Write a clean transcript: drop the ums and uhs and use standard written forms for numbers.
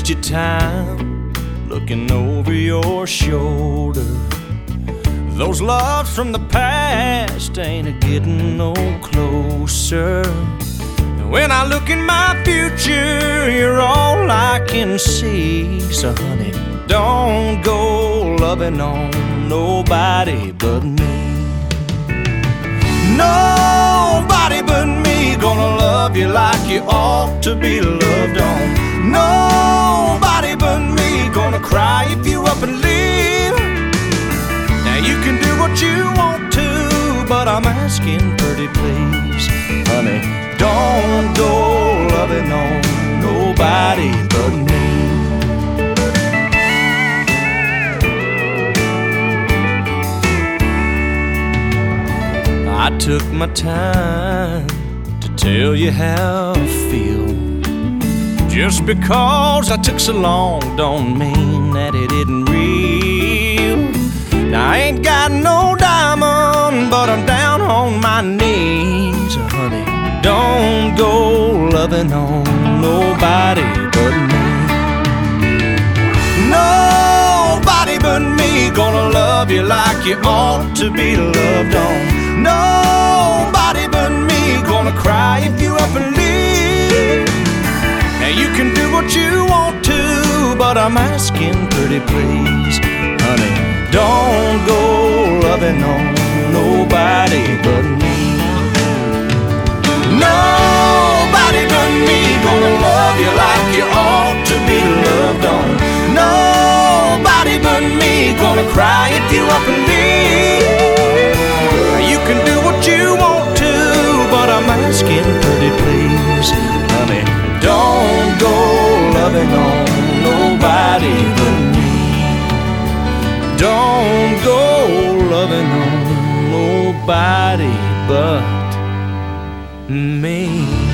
waste your time looking over your shoulder. Those loves from the past ain't a-getting no closer. And when I look in my future, you're all I can see. So honey, don't go loving on nobody but me. Nobody but me gonna love you like you ought to be loved on. Nobody but me gonna cry if you up and leave. Now you can do what you want to, but I'm asking pretty please, honey, don't go loving on nobody but me. I took my time to tell you how I feel. Just because I took so long don't mean that it isn't real. Now I ain't got no diamond, but I'm down on my knees. Honey, don't go loving on nobody but me. Nobody but me gonna love you like you ought to be loved on. Nobody but me gonna cry if you up and leave. Now you can do what you want to, but I'm asking pretty please, honey, don't go loving on nobody but me. Nobody but me gonna love you like you ought to be loved on. Nobody but me gonna cry if you up and leave. You can do what you want to, but I'm asking pretty please, honey, don't go loving on nobody but me. Don't go loving on nobody but me.